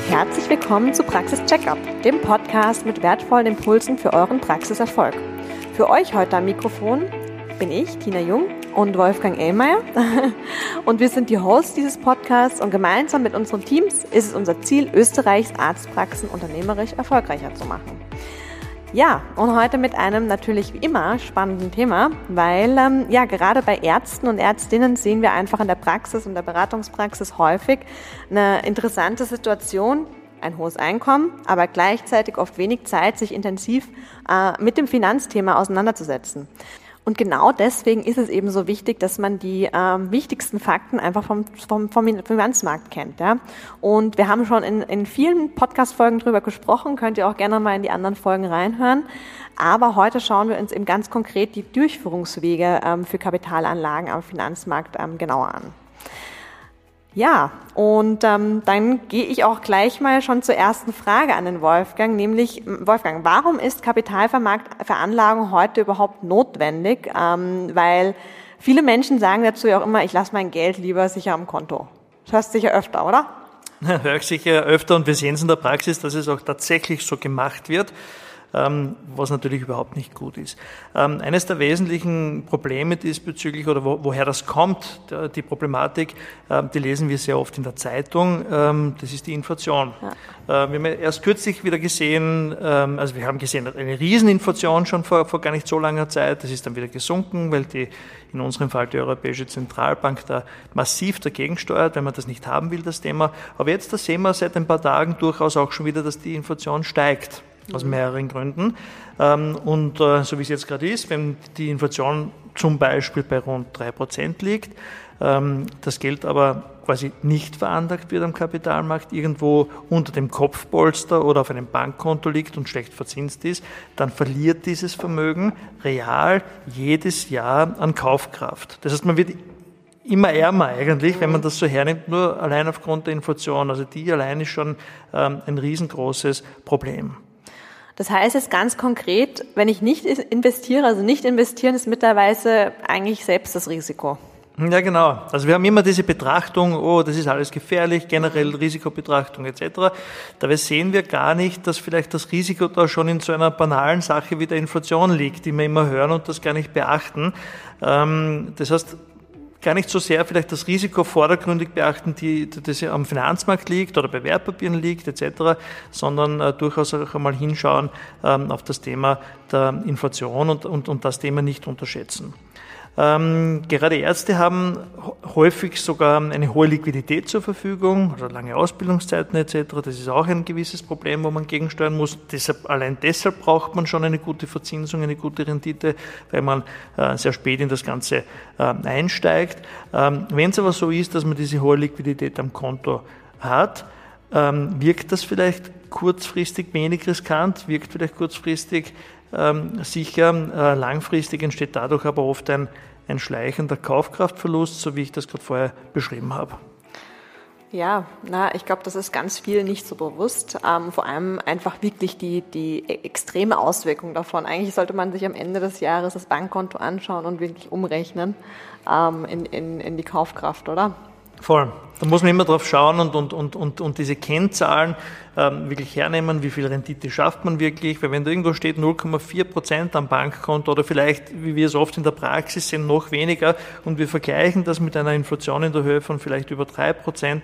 Herzlich willkommen zu Praxis Checkup, dem Podcast mit wertvollen Impulsen für euren Praxiserfolg. Für euch heute am Mikrofon bin ich, Tina Jung, und Wolfgang Ehlmeier. Und wir sind die Hosts dieses Podcasts und gemeinsam mit unseren Teams ist es unser Ziel, Österreichs Arztpraxen unternehmerisch erfolgreicher zu machen. Ja, und heute mit einem natürlich wie immer spannenden Thema, weil gerade bei Ärzten und Ärztinnen sehen wir einfach in der Praxis und der Beratungspraxis häufig eine interessante Situation, ein hohes Einkommen, aber gleichzeitig oft wenig Zeit, sich intensiv mit dem Finanzthema auseinanderzusetzen. Und genau deswegen ist es eben so wichtig, dass man die wichtigsten Fakten einfach vom Finanzmarkt kennt. Ja? Und wir haben schon in vielen Podcast-Folgen drüber gesprochen, könnt ihr auch gerne mal in die anderen Folgen reinhören. Aber heute schauen wir uns eben ganz konkret die Durchführungswege für Kapitalanlagen am Finanzmarkt genauer an. Ja, und dann gehe ich auch gleich mal schon zur ersten Frage an den Wolfgang, nämlich, Wolfgang, warum ist Kapitalveranlagung heute überhaupt notwendig? Weil viele Menschen sagen dazu ja auch immer, ich lasse mein Geld lieber sicher am Konto. Das hörst du sicher öfter, oder? Höre ich sicher öfter und wir sehen es in der Praxis, dass es auch tatsächlich so gemacht wird, was natürlich überhaupt nicht gut ist. Eines der wesentlichen Probleme diesbezüglich oder woher das kommt, die Problematik, die lesen wir sehr oft in der Zeitung, das ist die Inflation. Ja. Wir haben erst kürzlich wieder gesehen, wir haben gesehen, eine Rieseninflation schon vor gar nicht so langer Zeit, das ist dann wieder gesunken, weil in unserem Fall die Europäische Zentralbank da massiv dagegen steuert, wenn man das nicht haben will, das Thema. Aber jetzt, da sehen wir seit ein paar Tagen durchaus auch schon wieder, dass die Inflation steigt. Aus mehreren Gründen. Und so wie es jetzt gerade ist, wenn die Inflation zum Beispiel bei rund 3% liegt, das Geld aber quasi nicht veranlagt wird am Kapitalmarkt, irgendwo unter dem Kopfpolster oder auf einem Bankkonto liegt und schlecht verzinst ist, dann verliert dieses Vermögen real jedes Jahr an Kaufkraft. Das heißt, man wird immer ärmer eigentlich, wenn man das so hernimmt, nur allein aufgrund der Inflation. Also die allein ist schon ein riesengroßes Problem. Das heißt jetzt ganz konkret, wenn ich nicht investiere, also nicht investieren ist mittlerweile eigentlich selbst das Risiko. Ja, genau. Also wir haben immer diese Betrachtung, das ist alles gefährlich, generell Risikobetrachtung etc. Dabei sehen wir gar nicht, dass vielleicht das Risiko da schon in so einer banalen Sache wie der Inflation liegt, die wir immer hören und das gar nicht beachten. Das heißt, gar nicht so sehr vielleicht das Risiko vordergründig beachten, das ja am Finanzmarkt liegt oder bei Wertpapieren liegt etc., sondern durchaus auch einmal hinschauen auf das Thema der Inflation und das Thema nicht unterschätzen. Gerade Ärzte haben häufig sogar eine hohe Liquidität zur Verfügung, also lange Ausbildungszeiten etc. Das ist auch ein gewisses Problem, wo man gegensteuern muss. Allein deshalb braucht man schon eine gute Verzinsung, eine gute Rendite, weil man sehr spät in das Ganze einsteigt. Wenn es aber so ist, dass man diese hohe Liquidität am Konto hat, wirkt das vielleicht kurzfristig wenig riskant, wirkt vielleicht kurzfristig sicher, langfristig entsteht dadurch aber oft ein schleichender Kaufkraftverlust, so wie ich das gerade vorher beschrieben habe. Ja, ich glaube, das ist ganz viel nicht so bewusst. Vor allem einfach wirklich die extreme Auswirkung davon. Eigentlich sollte man sich am Ende des Jahres das Bankkonto anschauen und wirklich umrechnen in die Kaufkraft, oder? Voll. Da muss man immer drauf schauen und diese Kennzahlen wirklich hernehmen, wie viel Rendite schafft man wirklich, weil wenn da irgendwo steht 0,4% am Bankkonto oder vielleicht, wie wir es oft in der Praxis sehen, noch weniger und wir vergleichen das mit einer Inflation in der Höhe von vielleicht über 3%,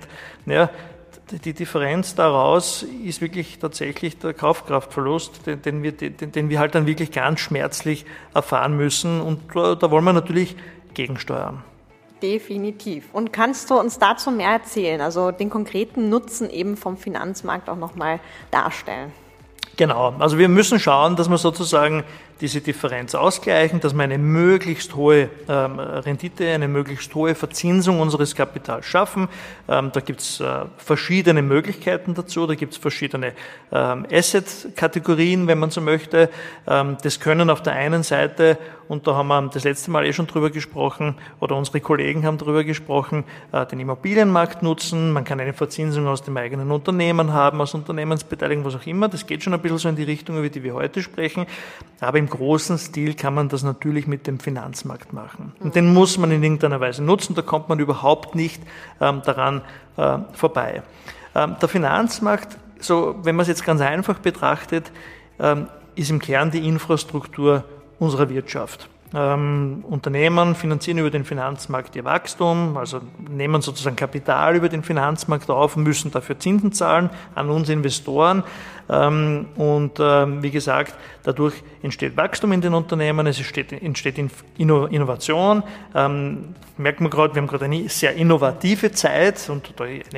die Differenz daraus ist wirklich tatsächlich der Kaufkraftverlust, den wir halt dann wirklich ganz schmerzlich erfahren müssen und da wollen wir natürlich gegensteuern. Definitiv. Und kannst du uns dazu mehr erzählen, also den konkreten Nutzen eben vom Finanzmarkt auch nochmal darstellen? Genau, also wir müssen schauen, dass wir sozusagen diese Differenz ausgleichen, dass wir eine möglichst hohe Rendite, eine möglichst hohe Verzinsung unseres Kapitals schaffen. Da gibt es verschiedene Möglichkeiten dazu, da gibt es verschiedene Asset-Kategorien, wenn man so möchte. Das können auf der einen Seite, und da haben wir das letzte Mal schon drüber gesprochen, oder unsere Kollegen haben drüber gesprochen, den Immobilienmarkt nutzen. Man kann eine Verzinsung aus dem eigenen Unternehmen haben, aus Unternehmensbeteiligung, was auch immer. Das geht schon ein bisschen so in die Richtung, über die wir heute sprechen. Aber im großen Stil kann man das natürlich mit dem Finanzmarkt machen. Und den muss man in irgendeiner Weise nutzen, da kommt man überhaupt nicht daran vorbei. Der Finanzmarkt, so wenn man es jetzt ganz einfach betrachtet, ist im Kern die Infrastruktur unserer Wirtschaft. Unternehmen finanzieren über den Finanzmarkt ihr Wachstum, also nehmen sozusagen Kapital über den Finanzmarkt auf und müssen dafür Zinsen zahlen an uns Investoren. Und wie gesagt, dadurch entsteht Wachstum in den Unternehmen, es entsteht Innovation. Merkt man gerade, wir haben gerade eine sehr innovative Zeit und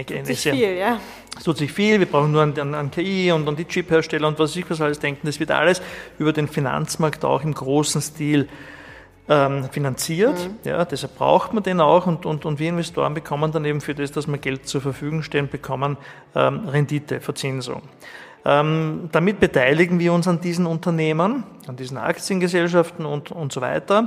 es tut sich viel, wir brauchen nur an KI und an die Chip-Hersteller und was alles denken. Das wird alles über den Finanzmarkt auch im großen Stil finanziert. Ja, deshalb braucht man den auch und wir Investoren bekommen dann eben für das, dass wir Geld zur Verfügung stellen, bekommen Rendite, Verzinsung. Damit beteiligen wir uns an diesen Unternehmen, an diesen Aktiengesellschaften und so weiter.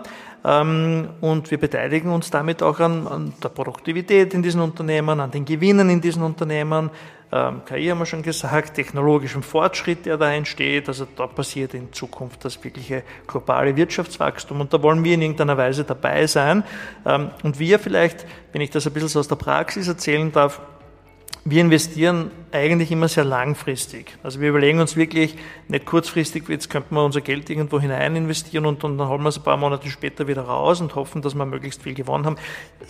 Und wir beteiligen uns damit auch an der Produktivität in diesen Unternehmen, an den Gewinnen in diesen Unternehmen. KI haben wir schon gesagt, technologischem Fortschritt, der da entsteht. Also da passiert in Zukunft das wirkliche globale Wirtschaftswachstum und da wollen wir in irgendeiner Weise dabei sein. Und wir vielleicht, wenn ich das ein bisschen so aus der Praxis erzählen darf, wir investieren eigentlich immer sehr langfristig. Also wir überlegen uns wirklich nicht kurzfristig, jetzt könnten wir unser Geld irgendwo hinein investieren und dann holen wir es ein paar Monate später wieder raus und hoffen, dass wir möglichst viel gewonnen haben.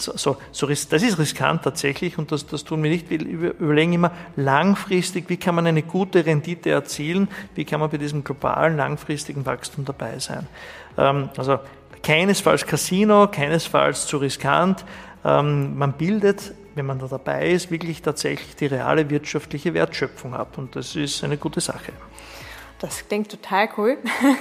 Das ist riskant tatsächlich und das tun wir nicht. Wir überlegen immer langfristig, wie kann man eine gute Rendite erzielen, wie kann man bei diesem globalen langfristigen Wachstum dabei sein. Also keinesfalls Casino, keinesfalls zu riskant. Man bildet, wenn man da dabei ist, wirklich tatsächlich die reale wirtschaftliche Wertschöpfung ab. Und das ist eine gute Sache. Das klingt total cool.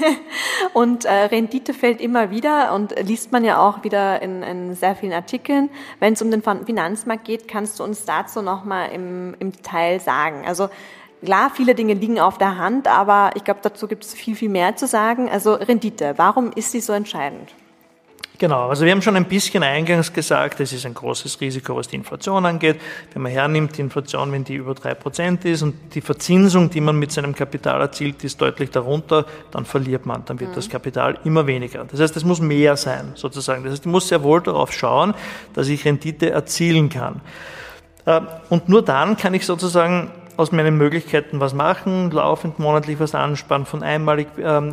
Und Rendite fällt immer wieder und liest man ja auch wieder in sehr vielen Artikeln. Wenn es um den Finanzmarkt geht, kannst du uns dazu nochmal im Detail sagen. Also klar, viele Dinge liegen auf der Hand, aber ich glaube, dazu gibt es viel, viel mehr zu sagen. Also Rendite, warum ist sie so entscheidend? Genau, also wir haben schon ein bisschen eingangs gesagt, es ist ein großes Risiko, was die Inflation angeht. Wenn man hernimmt, die Inflation, wenn die über 3% ist und die Verzinsung, die man mit seinem Kapital erzielt, ist deutlich darunter, dann verliert man, dann wird das Kapital immer weniger. Das heißt, es muss mehr sein, sozusagen. Das heißt, ich muss sehr wohl darauf schauen, dass ich Rendite erzielen kann. Und nur dann kann ich sozusagen aus meinen Möglichkeiten was machen, laufend monatlich was ansparen, von einmalig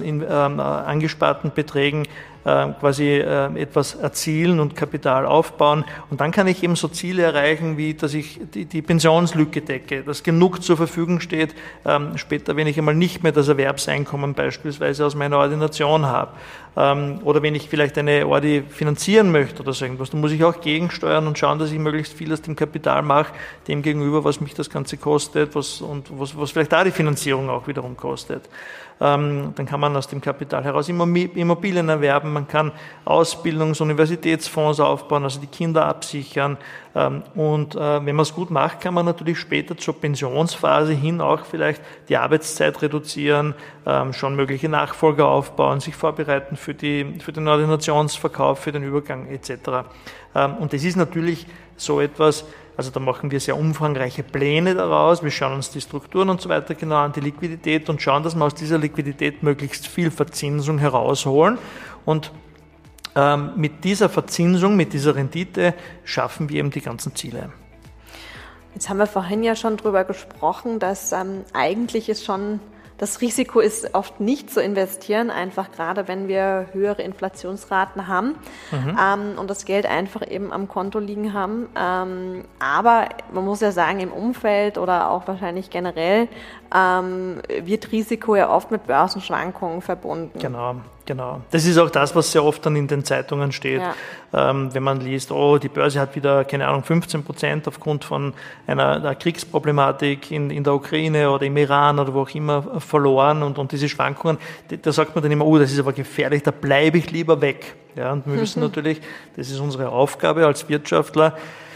angesparten Beträgen quasi etwas erzielen und Kapital aufbauen. Und dann kann ich eben so Ziele erreichen, wie dass ich die Pensionslücke decke, dass genug zur Verfügung steht, später, wenn ich einmal nicht mehr das Erwerbseinkommen beispielsweise aus meiner Ordination habe. Oder wenn ich vielleicht eine Ordi finanzieren möchte oder so irgendwas, dann muss ich auch gegensteuern und schauen, dass ich möglichst viel aus dem Kapital mache, dem gegenüber, was mich das Ganze kostet, was vielleicht da die Finanzierung auch wiederum kostet. Dann kann man aus dem Kapital heraus Immobilien erwerben, man kann Ausbildungs- und Universitätsfonds aufbauen, also die Kinder absichern. Und wenn man es gut macht, kann man natürlich später zur Pensionsphase hin auch vielleicht die Arbeitszeit reduzieren, schon mögliche Nachfolger aufbauen, sich vorbereiten für den Ordinationsverkauf, für den Übergang etc. Und das ist natürlich so etwas, also da machen wir sehr umfangreiche Pläne daraus, wir schauen uns die Strukturen und so weiter genau an, die Liquidität und schauen, dass wir aus dieser Liquidität möglichst viel Verzinsung herausholen und mit dieser Verzinsung, mit dieser Rendite schaffen wir eben die ganzen Ziele. Jetzt haben wir vorhin ja schon drüber gesprochen, dass eigentlich ist schon das Risiko ist oft nicht zu investieren, einfach gerade wenn wir höhere Inflationsraten haben und das Geld einfach eben am Konto liegen haben. Aber man muss ja sagen, im Umfeld oder auch wahrscheinlich generell wird Risiko ja oft mit Börsenschwankungen verbunden. Genau. Das ist auch das, was sehr oft dann in den Zeitungen steht. Ja. Wenn man liest, die Börse hat wieder, 15% aufgrund von einer Kriegsproblematik in der Ukraine oder im Iran oder wo auch immer verloren und diese Schwankungen, da sagt man dann immer, das ist aber gefährlich, da bleibe ich lieber weg. Ja, und wir wissen natürlich, das ist unsere Aufgabe als Wirtschaftler,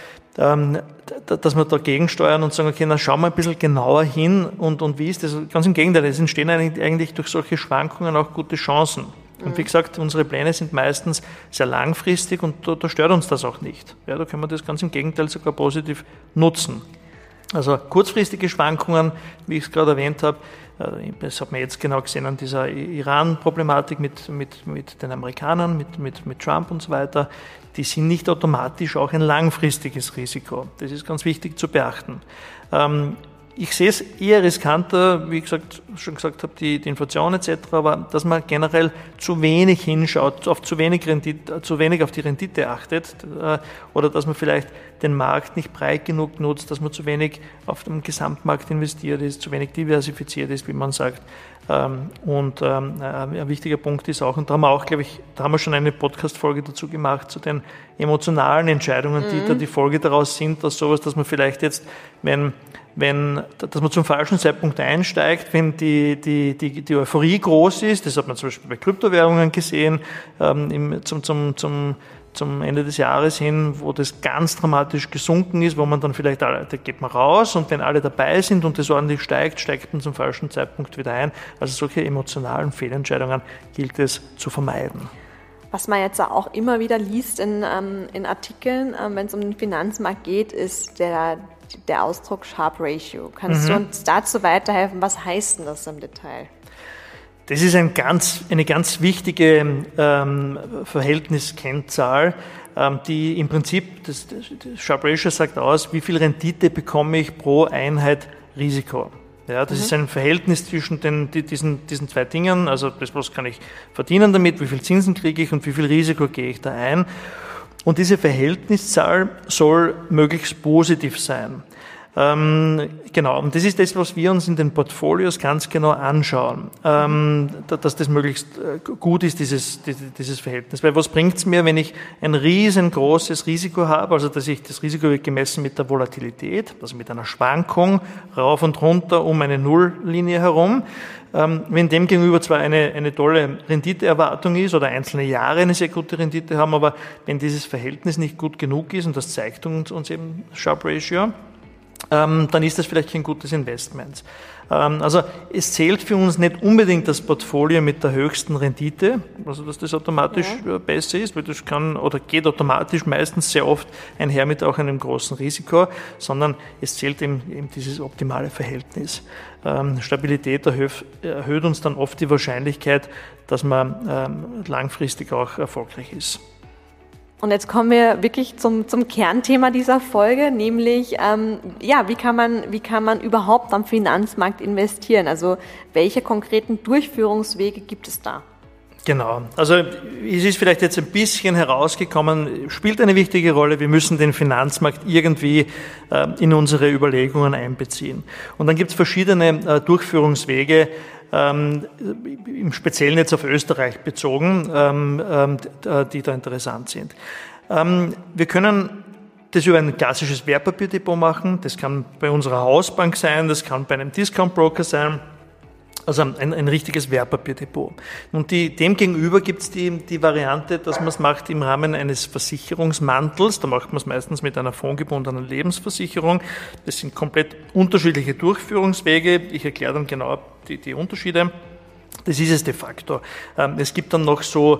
dass wir dagegen steuern und sagen, okay, dann schauen wir ein bisschen genauer hin und wie ist das? Ganz im Gegenteil, es entstehen eigentlich durch solche Schwankungen auch gute Chancen. Und wie gesagt, unsere Pläne sind meistens sehr langfristig und da stört uns das auch nicht. Ja, da können wir das ganz im Gegenteil sogar positiv nutzen. Also kurzfristige Schwankungen, wie ich es gerade erwähnt habe, das hat man jetzt genau gesehen an dieser Iran-Problematik mit den Amerikanern, mit Trump und so weiter, die sind nicht automatisch auch ein langfristiges Risiko. Das ist ganz wichtig zu beachten. Ich sehe es eher riskanter, wie ich schon gesagt habe, die Inflation etc., aber dass man generell zu wenig hinschaut, auf zu wenig auf die Rendite achtet oder dass man vielleicht den Markt nicht breit genug nutzt, dass man zu wenig auf dem Gesamtmarkt investiert ist, zu wenig diversifiziert ist, wie man sagt. Und ein wichtiger Punkt ist auch, und da haben wir auch, glaube ich, da haben wir schon eine Podcast-Folge dazu gemacht, zu den emotionalen Entscheidungen, die da die Folge daraus sind, dass sowas, dass man vielleicht jetzt, dass man zum falschen Zeitpunkt einsteigt, wenn die Euphorie groß ist, das hat man zum Beispiel bei Kryptowährungen gesehen, zum Ende des Jahres hin, wo das ganz dramatisch gesunken ist, wo man dann vielleicht, da geht man raus und wenn alle dabei sind und das ordentlich steigt, steigt man zum falschen Zeitpunkt wieder ein. Also solche emotionalen Fehlentscheidungen gilt es zu vermeiden. Was man jetzt auch immer wieder liest in Artikeln, wenn es um den Finanzmarkt geht, ist der Ausdruck Sharp Ratio. Kannst du uns dazu weiterhelfen? Was heißt denn das im Detail? Das ist eine ganz wichtige Verhältniskennzahl, die im Prinzip, das Sharp Ratio sagt aus, wie viel Rendite bekomme ich pro Einheit Risiko. Ja, das ist ein Verhältnis zwischen diesen zwei Dingen, also das, was kann ich verdienen damit, wie viel Zinsen kriege ich und wie viel Risiko gehe ich da ein. Und diese Verhältniszahl soll möglichst positiv sein. Genau, und das ist das, was wir uns in den Portfolios ganz genau anschauen, dass das möglichst gut ist, dieses Verhältnis. Weil was bringt es mir, wenn ich ein riesengroßes Risiko habe, also dass ich das Risiko wird gemessen mit der Volatilität, also mit einer Schwankung rauf und runter um eine Nulllinie herum, wenn dem gegenüber zwar eine tolle Renditeerwartung ist oder einzelne Jahre eine sehr gute Rendite haben, aber wenn dieses Verhältnis nicht gut genug ist, und das zeigt uns eben Sharp Ratio, dann ist das vielleicht kein gutes Investment. Also es zählt für uns nicht unbedingt das Portfolio mit der höchsten Rendite, also dass das automatisch besser ist, weil das geht automatisch meistens sehr oft einher mit auch einem großen Risiko, sondern es zählt eben dieses optimale Verhältnis. Stabilität erhöht uns dann oft die Wahrscheinlichkeit, dass man langfristig auch erfolgreich ist. Und jetzt kommen wir wirklich zum Kernthema dieser Folge, nämlich wie kann man überhaupt am Finanzmarkt investieren? Also welche konkreten Durchführungswege gibt es da? Genau, also es ist vielleicht jetzt ein bisschen herausgekommen, spielt eine wichtige Rolle, wir müssen den Finanzmarkt irgendwie in unsere Überlegungen einbeziehen. Und dann gibt es verschiedene Durchführungswege, im Speziellen jetzt auf Österreich bezogen, die da interessant sind. Wir können das über ein klassisches Wertpapierdepot machen, das kann bei unserer Hausbank sein, das kann bei einem Discount-Broker sein, also ein richtiges Wertpapierdepot. Und dem gegenüber gibt es die Variante, dass man es macht im Rahmen eines Versicherungsmantels. Da macht man es meistens mit einer fondgebundenen Lebensversicherung. Das sind komplett unterschiedliche Durchführungswege. Ich erkläre dann genau die Unterschiede. Das ist es de facto. Es gibt dann noch so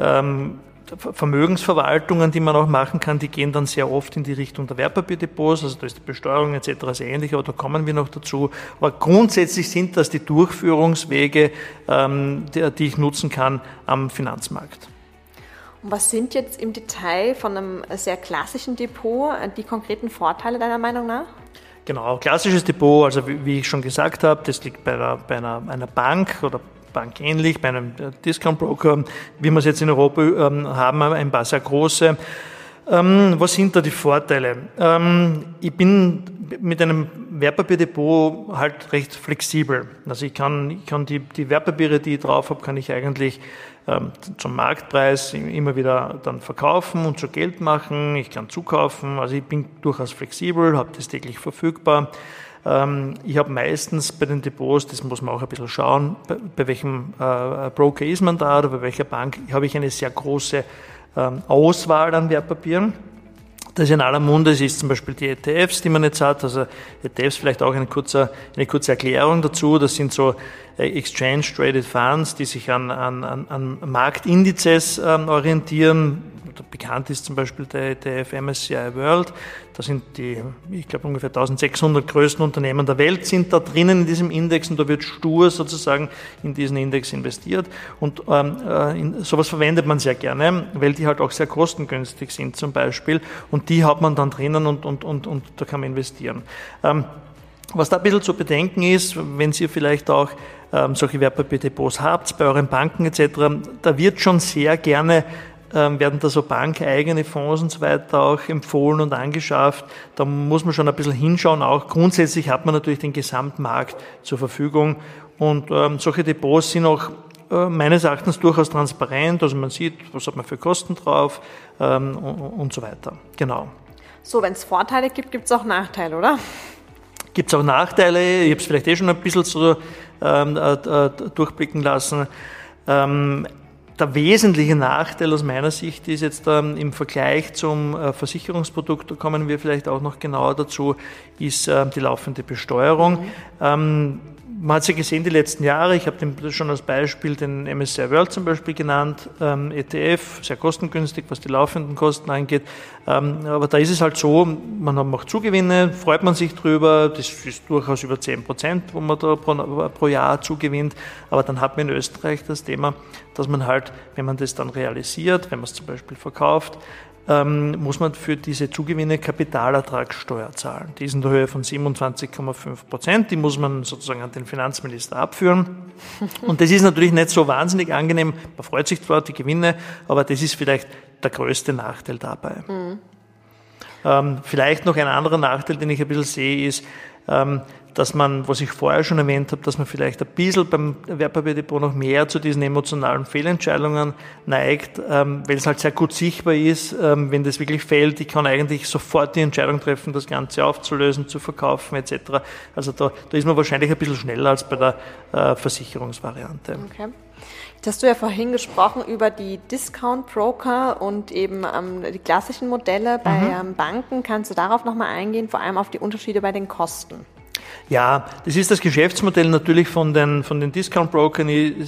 Vermögensverwaltungen, die man auch machen kann, die gehen dann sehr oft in die Richtung der Wertpapierdepots, also da ist die Besteuerung etc. sehr ähnlich, aber da kommen wir noch dazu. Aber grundsätzlich sind das die Durchführungswege, die ich nutzen kann am Finanzmarkt. Und was sind jetzt im Detail von einem sehr klassischen Depot die konkreten Vorteile deiner Meinung nach? Genau, klassisches Depot, also wie ich schon gesagt habe, das liegt bei einer Bank oder bankähnlich, bei einem Discount-Broker, wie wir es jetzt in Europa haben, ein paar sehr große. Was sind da die Vorteile? Ich bin mit einem Wertpapierdepot halt recht flexibel. Also ich kann die Wertpapiere, die ich drauf habe, kann ich eigentlich zum Marktpreis immer wieder dann verkaufen und zu Geld machen. Ich kann zukaufen. Also ich bin durchaus flexibel, habe das täglich verfügbar. Ich habe meistens bei den Depots, das muss man auch ein bisschen schauen, bei welchem Broker ist man da oder bei welcher Bank, habe ich eine sehr große Auswahl an Wertpapieren. Das in aller Munde ist zum Beispiel die ETFs, die man jetzt hat. Also ETFs vielleicht auch eine kurze Erklärung dazu. Das sind so Exchange Traded Funds, die sich an Marktindizes orientieren. Bekannt ist zum Beispiel der ETF MSCI World. Da sind ich glaube, ungefähr 1600 größten Unternehmen der Welt sind da drinnen in diesem Index und da wird stur sozusagen in diesen Index investiert. Und sowas verwendet man sehr gerne, weil die halt auch sehr kostengünstig sind zum Beispiel. Und die hat man dann drinnen und da kann man investieren. Was da ein bisschen zu bedenken ist, wenn Sie vielleicht auch solche Wertpapierdepots habt, bei euren Banken etc., da wird schon sehr gerne werden da so bankeigene Fonds und so weiter auch empfohlen und angeschafft. Da muss man schon ein bisschen hinschauen. Auch grundsätzlich hat man natürlich den Gesamtmarkt zur Verfügung. Und solche Depots sind auch meines Erachtens durchaus transparent. Also man sieht, was hat man für Kosten drauf und so weiter. Genau. So, wenn es Vorteile gibt, gibt es auch Nachteile, oder? Gibt es auch Nachteile? Ich habe es vielleicht schon ein bisschen so durchblicken lassen. Der wesentliche Nachteil aus meiner Sicht ist jetzt im Vergleich zum Versicherungsprodukt, da kommen wir vielleicht auch noch genauer dazu, ist die laufende Besteuerung. Man hat es ja gesehen die letzten Jahre, ich habe schon als Beispiel den MSCI World zum Beispiel genannt, ETF, sehr kostengünstig, was die laufenden Kosten angeht. Aber da ist es halt so, man macht Zugewinne, freut man sich drüber, das ist durchaus über 10%, wo man da pro Jahr zugewinnt. Aber dann hat man in Österreich das Thema, dass man halt, wenn man das dann realisiert, wenn man es zum Beispiel verkauft, muss man für diese Zugewinne Kapitalertragssteuer zahlen. Die ist in der Höhe von 27,5%. Die muss man sozusagen an den Finanzminister abführen. Und das ist natürlich nicht so wahnsinnig angenehm. Man freut sich zwar die Gewinne, aber das ist vielleicht der größte Nachteil dabei. Vielleicht noch ein anderer Nachteil, den ich ein bisschen sehe, ist, dass man, was ich vorher schon erwähnt habe, dass man vielleicht ein bisschen beim Wertpapierdepot noch mehr zu diesen emotionalen Fehlentscheidungen neigt, weil es halt sehr gut sichtbar ist, wenn das wirklich fällt. Ich kann eigentlich sofort die Entscheidung treffen, das Ganze aufzulösen, zu verkaufen etc. Also da ist man wahrscheinlich ein bisschen schneller als bei der Versicherungsvariante. Okay. Jetzt hast du ja vorhin gesprochen über die Discount-Broker und eben die klassischen Modelle bei Banken. Kannst du darauf nochmal eingehen, vor allem auf die Unterschiede bei den Kosten? Ja, das ist das Geschäftsmodell natürlich von den Discount-Brokern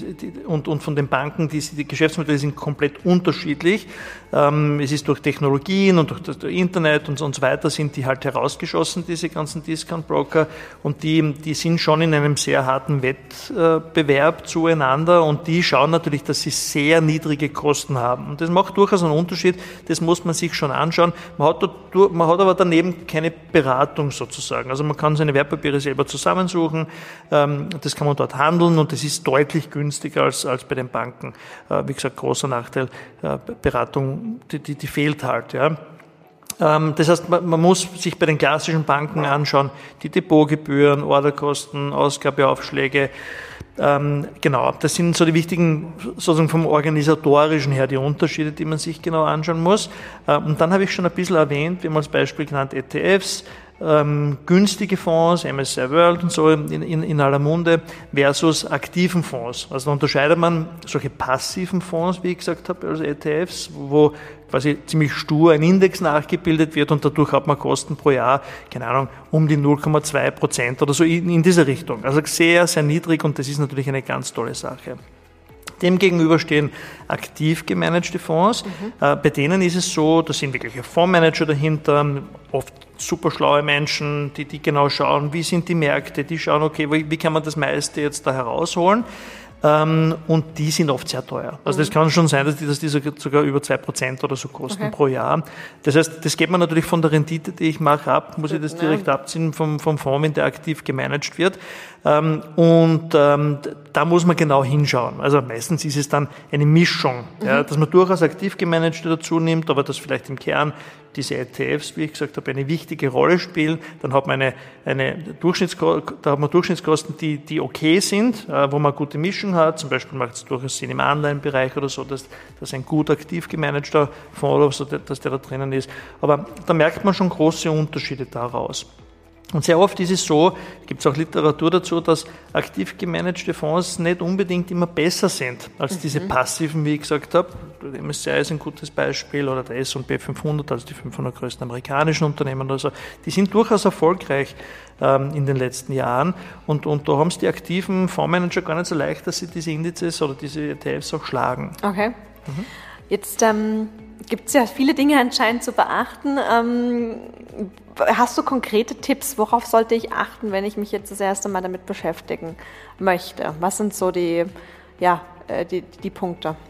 und von den Banken. Die Geschäftsmodelle sind komplett unterschiedlich. Es ist durch Technologien und durch das Internet und so weiter sind die halt herausgeschossen, diese ganzen Discount-Broker. Und die sind schon in einem sehr harten Wettbewerb zueinander und die schauen natürlich, dass sie sehr niedrige Kosten haben. Und das macht durchaus einen Unterschied. Das muss man sich schon anschauen. Man hat aber daneben keine Beratung sozusagen. Also man kann seine Wertpapiere selber zusammensuchen, das kann man dort handeln und das ist deutlich günstiger als bei den Banken. Wie gesagt, großer Nachteil, Beratung, die fehlt halt. Ja. Das heißt, man muss sich bei den klassischen Banken anschauen, die Depotgebühren, Orderkosten, Ausgabeaufschläge. Genau, das sind so die wichtigen, sozusagen vom Organisatorischen her, die Unterschiede, die man sich genau anschauen muss. Und dann habe ich schon ein bisschen erwähnt, wie man als Beispiel genannt, ETFs, günstige Fonds, MSCI World und so in aller Munde versus aktiven Fonds. Also da unterscheidet man solche passiven Fonds, wie ich gesagt habe, also ETFs, wo quasi ziemlich stur ein Index nachgebildet wird und dadurch hat man Kosten pro Jahr, keine Ahnung, um die 0,2% oder so in diese Richtung. Also sehr, sehr niedrig und das ist natürlich eine ganz tolle Sache. Demgegenüber stehen aktiv gemanagte Fonds. Bei denen ist es so, da sind wirkliche Fondsmanager dahinter, oft super schlaue Menschen, die genau schauen, wie sind die Märkte, die schauen, okay, wie kann man das meiste jetzt da herausholen. Und die sind oft sehr teuer. Also das kann schon sein, dass die sogar über 2% oder so kosten pro Jahr. Das heißt, das geht man natürlich von der Rendite, die ich mache, ab, muss ich das direkt abziehen vom Fonds, wenn der aktiv gemanagt wird. Und da muss man genau hinschauen. Also meistens ist es dann eine Mischung, ja, dass man durchaus aktiv gemanagte dazu nimmt, aber dass vielleicht im Kern diese ETFs, wie ich gesagt habe, eine wichtige Rolle spielen. Dann hat man eine Durchschnittskosten, die okay sind, wo man eine gute Mischung hat. Zum Beispiel macht es durchaus Sinn im Anleihenbereich oder so, dass ein gut aktiv gemanagter Fonds oder so, dass der da drinnen ist. Aber da merkt man schon große Unterschiede daraus. Und sehr oft ist es so, gibt es auch Literatur dazu, dass aktiv gemanagte Fonds nicht unbedingt immer besser sind als diese passiven, wie ich gesagt habe. Der MSCI ist ein gutes Beispiel oder der S&P 500, also die 500 größten amerikanischen Unternehmen oder so. Die sind durchaus erfolgreich in den letzten Jahren und da haben es die aktiven Fondsmanager gar nicht so leicht, dass sie diese Indizes oder diese ETFs auch schlagen. Okay. Jetzt gibt es ja viele Dinge anscheinend zu beachten. Hast du konkrete Tipps, worauf sollte ich achten, wenn ich mich jetzt das erste Mal damit beschäftigen möchte? Was sind so die Punkte?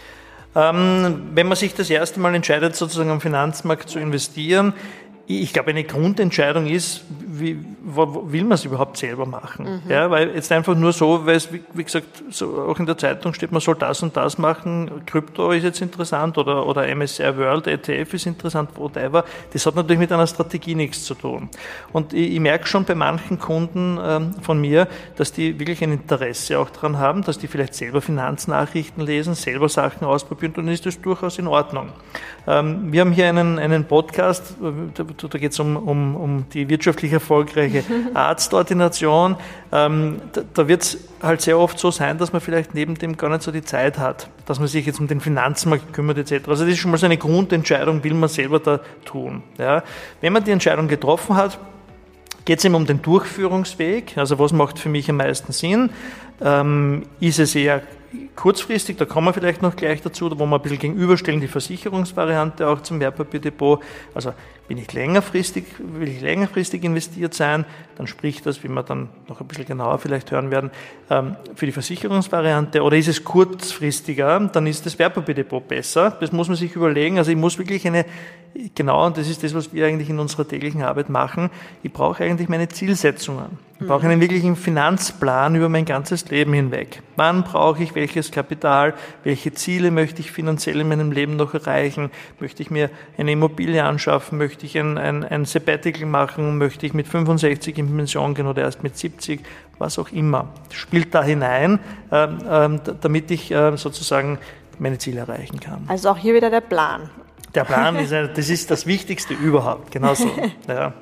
Wenn man sich das erste Mal entscheidet, sozusagen am Finanzmarkt zu investieren, ich glaube, eine Grundentscheidung ist, will man es überhaupt selber machen? Ja, weil jetzt einfach nur so, weil es, wie gesagt, so auch in der Zeitung steht, man soll das und das machen, Krypto ist jetzt interessant oder MSCI World, ETF ist interessant, whatever. Das hat natürlich mit einer Strategie nichts zu tun. Und ich merke schon bei manchen Kunden von mir, dass die wirklich ein Interesse auch daran haben, dass die vielleicht selber Finanznachrichten lesen, selber Sachen ausprobieren, und dann ist das durchaus in Ordnung. Wir haben hier einen Podcast, da geht es um die wirtschaftlich erfolgreiche Arztordination. Da wird es halt sehr oft so sein, dass man vielleicht neben dem gar nicht so die Zeit hat, dass man sich jetzt um den Finanzmarkt kümmert etc. Also das ist schon mal so eine Grundentscheidung, will man selber da tun. Ja. Wenn man die Entscheidung getroffen hat, geht es eben um den Durchführungsweg, also was macht für mich am meisten Sinn? Ist es eher kurzfristig, da kommen wir vielleicht noch gleich dazu, wo wir ein bisschen gegenüberstellen, die Versicherungsvariante auch zum Wertpapierdepot. Also will ich längerfristig investiert sein, dann spricht das, wie wir dann noch ein bisschen genauer vielleicht hören werden, für die Versicherungsvariante. Oder ist es kurzfristiger, dann ist das Wertpapierdepot besser. Das muss man sich überlegen. Also ich muss wirklich und das ist das, was wir eigentlich in unserer täglichen Arbeit machen, ich brauche eigentlich meine Zielsetzungen. Ich brauche einen wirklichen Finanzplan über mein ganzes Leben hinweg. Wann brauche ich welches Kapital? Welche Ziele möchte ich finanziell in meinem Leben noch erreichen? Möchte ich mir eine Immobilie anschaffen? Möchte ich ein Sabbatical machen? Möchte ich mit 65 in Pension gehen oder erst mit 70? Was auch immer. Das spielt da hinein, damit ich sozusagen meine Ziele erreichen kann. Also auch hier wieder der Plan. Der Plan das ist das Wichtigste überhaupt. Genau so. Ja.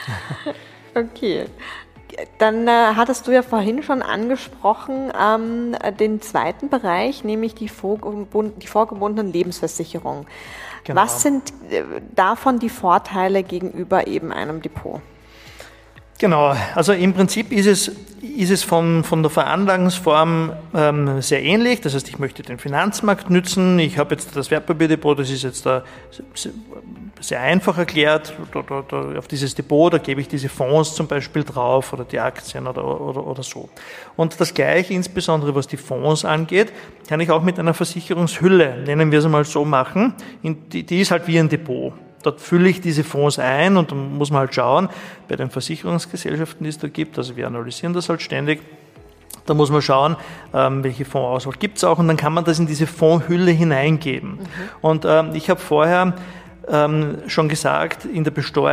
Okay. Dann hattest du ja vorhin schon angesprochen, den zweiten Bereich, nämlich die vorgebundenen Lebensversicherungen. Genau. Was sind davon die Vorteile gegenüber eben einem Depot? Genau, also im Prinzip ist es von der Veranlagungsform sehr ähnlich. Das heißt, ich möchte den Finanzmarkt nützen. Ich habe jetzt das Wertpapierdepot, das ist jetzt da sehr einfach erklärt. Auf dieses Depot, da gebe ich diese Fonds zum Beispiel drauf oder die Aktien oder so. Und das Gleiche, insbesondere was die Fonds angeht, kann ich auch mit einer Versicherungshülle, nennen wir es mal so, machen. Die ist halt wie ein Depot. Dort fülle ich diese Fonds ein und dann muss man halt schauen, bei den Versicherungsgesellschaften, die es da gibt, also wir analysieren das halt ständig, da muss man schauen, welche Fondsauswahl gibt es auch und dann kann man das in diese Fondshülle hineingeben. Und ich habe vorher schon gesagt, in der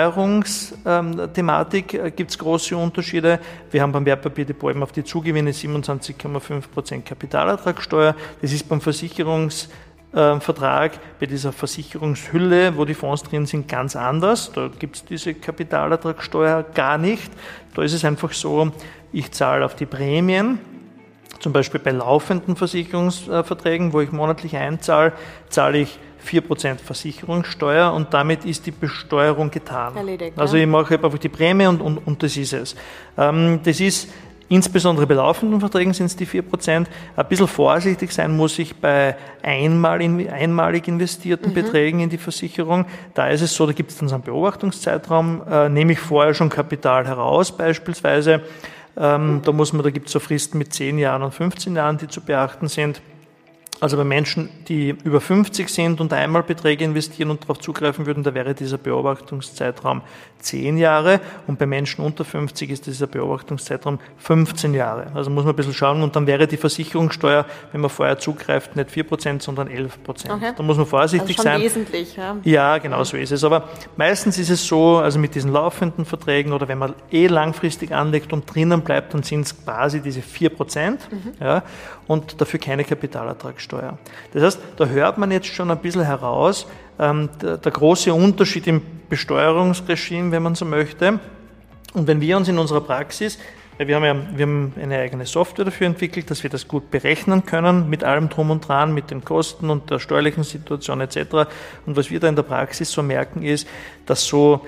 Besteuerungsthematik gibt es große Unterschiede. Wir haben beim Wertpapierdepot eben auf die Zugewinne 27,5% Kapitalertragssteuer. Das ist beim Versicherungsvertrag bei dieser Versicherungshülle, wo die Fonds drin sind, ganz anders. Da gibt es diese Kapitalertragssteuer gar nicht. Da ist es einfach so, ich zahle auf die Prämien, zum Beispiel bei laufenden Versicherungsverträgen, wo ich monatlich einzahle, zahle ich 4% Versicherungssteuer und damit ist die Besteuerung getan. Erledigt, also ich mache einfach die Prämie und das ist es. Das ist insbesondere bei laufenden Verträgen sind es die 4%. Ein bisschen vorsichtig sein muss ich bei einmalig investierten Beträgen in die Versicherung. Da ist es so, da gibt es dann so einen Beobachtungszeitraum, nehme ich vorher schon Kapital heraus beispielsweise. Da gibt es so Fristen mit 10 Jahren und 15 Jahren, die zu beachten sind. Also bei Menschen, die über 50 sind und einmal Beträge investieren und darauf zugreifen würden, da wäre dieser Beobachtungszeitraum 10 Jahre und bei Menschen unter 50 ist dieser Beobachtungszeitraum 15 Jahre. Also muss man ein bisschen schauen und dann wäre die Versicherungssteuer, wenn man vorher zugreift, nicht 4%, sondern 11%. Okay. Da muss man vorsichtig sein. Also schon wesentlich, ja? Ja, genau so ist es. Aber meistens ist es so, also mit diesen laufenden Verträgen oder wenn man langfristig anlegt und drinnen bleibt, dann sind es quasi diese 4%, ja, und dafür keine Kapitalertragssteuer. Das heißt, da hört man jetzt schon ein bisschen heraus, der große Unterschied im Besteuerungsregime, wenn man so möchte. Und wenn wir uns in unserer Praxis, weil wir haben eine eigene Software dafür entwickelt, dass wir das gut berechnen können, mit allem Drum und Dran, mit den Kosten und der steuerlichen Situation etc. Und was wir da in der Praxis so merken ist, dass so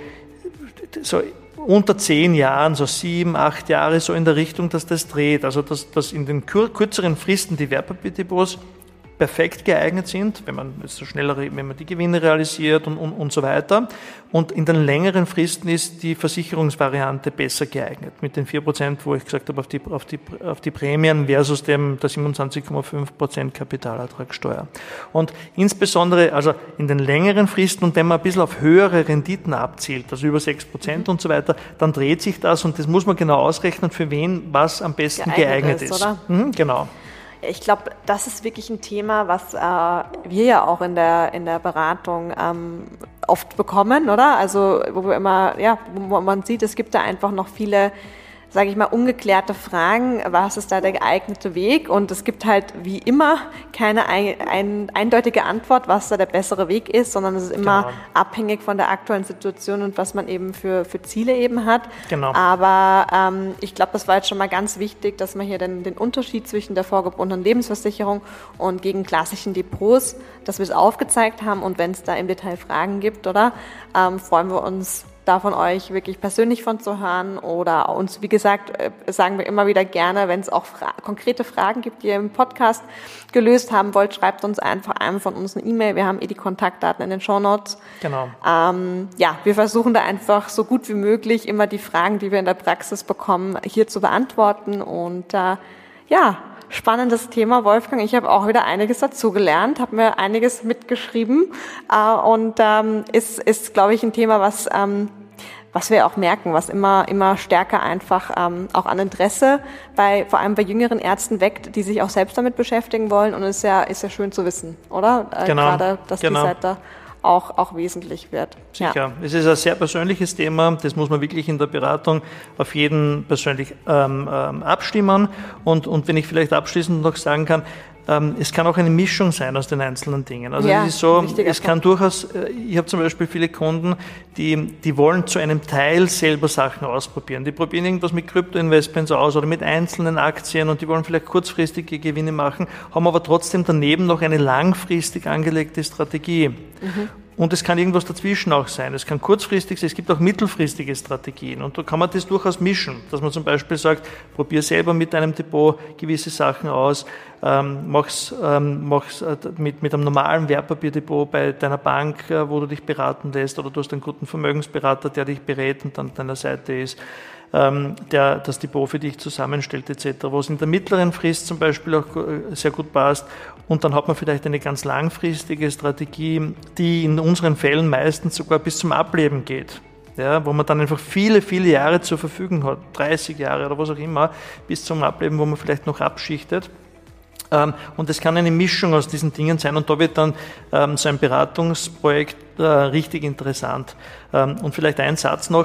unter 10 Jahren, so 7, 8 Jahre so in der Richtung, dass das dreht. Also dass in den kürzeren Fristen die Wertpapierdepots perfekt geeignet sind, wenn man die Gewinne realisiert und so weiter. Und in den längeren Fristen ist die Versicherungsvariante besser geeignet. Mit den 4%, wo ich gesagt habe, auf die Prämien versus der 27,5% Kapitalertragssteuer. Und insbesondere, also in den längeren Fristen und wenn man ein bisschen auf höhere Renditen abzielt, also über 6% und so weiter, dann dreht sich das und das muss man genau ausrechnen, für wen was am besten geeignet ist. Oder? Genau. Ich glaube, das ist wirklich ein Thema, was wir ja auch in der Beratung oft bekommen, oder? Also wo wir immer, wo man sieht, es gibt da einfach noch viele, sage ich mal, ungeklärte Fragen, was ist da der geeignete Weg? Und es gibt halt wie immer keine eindeutige Antwort, was da der bessere Weg ist, sondern es ist immer abhängig von der aktuellen Situation und was man eben für Ziele eben hat. Genau. Aber ich glaube, das war jetzt schon mal ganz wichtig, dass man hier den Unterschied zwischen der vorgebundenen Lebensversicherung und gegen klassischen Depots, dass wir es aufgezeigt haben und wenn es da im Detail Fragen gibt, oder freuen wir uns, da von euch wirklich persönlich von zu hören oder uns, wie gesagt, sagen wir immer wieder gerne, wenn es auch konkrete Fragen gibt, die ihr im Podcast gelöst haben wollt, schreibt uns einfach einem von uns eine E-Mail. Wir haben die Kontaktdaten in den Shownotes. Genau. Wir versuchen da einfach so gut wie möglich immer die Fragen, die wir in der Praxis bekommen, hier zu beantworten und spannendes Thema, Wolfgang. Ich habe auch wieder einiges dazugelernt, habe mir einiges mitgeschrieben und ist, glaube ich, ein Thema, was wir auch merken, was immer stärker einfach auch an Interesse vor allem bei jüngeren Ärzten weckt, die sich auch selbst damit beschäftigen wollen und ist ja schön zu wissen, oder? Gerade, dass die Seite auch wesentlich wird. Sicher. Ja. Es ist ein sehr persönliches Thema, das muss man wirklich in der Beratung auf jeden persönlich abstimmen und wenn ich vielleicht abschließend noch sagen kann, es kann auch eine Mischung sein aus den einzelnen Dingen. Also es ist so, es kann durchaus, ich habe zum Beispiel viele Kunden, die wollen zu einem Teil selber Sachen ausprobieren. Die probieren irgendwas mit Kryptoinvestments aus oder mit einzelnen Aktien und die wollen vielleicht kurzfristige Gewinne machen, haben aber trotzdem daneben noch eine langfristig angelegte Strategie. Mhm. Und es kann irgendwas dazwischen auch sein. Es kann kurzfristig sein, es gibt auch mittelfristige Strategien. Und da kann man das durchaus mischen, dass man zum Beispiel sagt, probier selber mit deinem Depot gewisse Sachen aus, mach's mit einem normalen Wertpapierdepot bei deiner Bank, wo du dich beraten lässt, oder du hast einen guten Vermögensberater, der dich berät und an deiner Seite ist, der das Depot für dich zusammenstellt etc., was in der mittleren Frist zum Beispiel auch sehr gut passt. Und dann hat man vielleicht eine ganz langfristige Strategie, die in unseren Fällen meistens sogar bis zum Ableben geht. Ja, wo man dann einfach viele, viele Jahre zur Verfügung hat, 30 Jahre oder was auch immer, bis zum Ableben, wo man vielleicht noch abschichtet. Und es kann eine Mischung aus diesen Dingen sein und da wird dann so ein Beratungsprojekt richtig interessant. Und vielleicht ein Satz noch,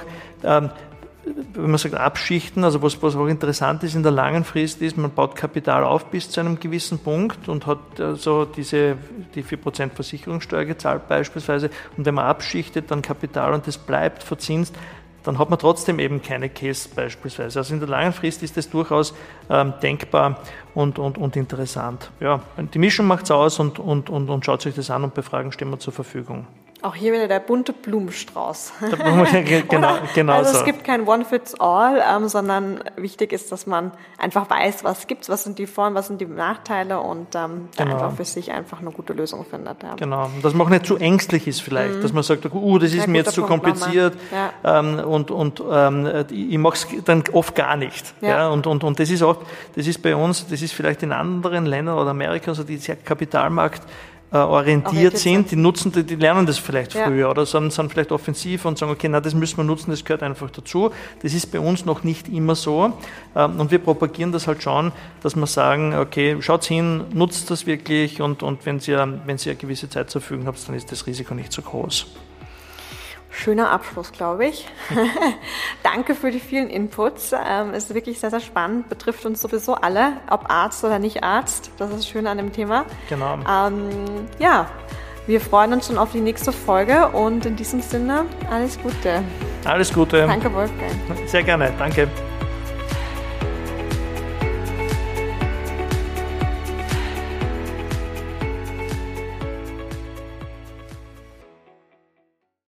wenn man sagt abschichten, also was auch interessant ist in der langen Frist ist, man baut Kapital auf bis zu einem gewissen Punkt und hat so die 4% Versicherungssteuer gezahlt beispielsweise und wenn man abschichtet, dann Kapital und das bleibt verzinst, dann hat man trotzdem eben keine Käse beispielsweise. Also in der langen Frist ist das durchaus denkbar und interessant. Ja, die Mischung macht's aus und schaut euch das an und bei Fragen stehen wir zur Verfügung. Auch hier wieder der bunte Blumenstrauß. Genau also so. Es gibt kein One-Fits-All, sondern wichtig ist, dass man einfach weiß, was gibt's, was sind die Vor- was sind die Nachteile und da einfach für sich einfach eine gute Lösung findet. Ja. Genau, dass man auch nicht zu ängstlich ist vielleicht, dass man sagt, das ist mir jetzt zu kompliziert ich mache es dann oft gar nicht. Ja. Und das ist auch, das ist bei uns, das ist vielleicht in anderen Ländern oder Amerika, also die sehr Kapitalmarkt orientiert sind, die lernen das vielleicht früher oder sind vielleicht offensiv und sagen, okay, das müssen wir nutzen, das gehört einfach dazu. Das ist bei uns noch nicht immer so und wir propagieren das halt schon, dass wir sagen, okay, schaut hin, nutzt das wirklich und wenn ihr eine gewisse Zeit zur Verfügung habt, dann ist das Risiko nicht so groß. Schöner Abschluss, glaube ich. Danke für die vielen Inputs. Ist wirklich sehr, sehr spannend. Betrifft uns sowieso alle, ob Arzt oder nicht Arzt. Das ist das Schöne an dem Thema. Genau. Wir freuen uns schon auf die nächste Folge und in diesem Sinne alles Gute. Alles Gute. Danke, Wolfgang. Sehr gerne. Danke.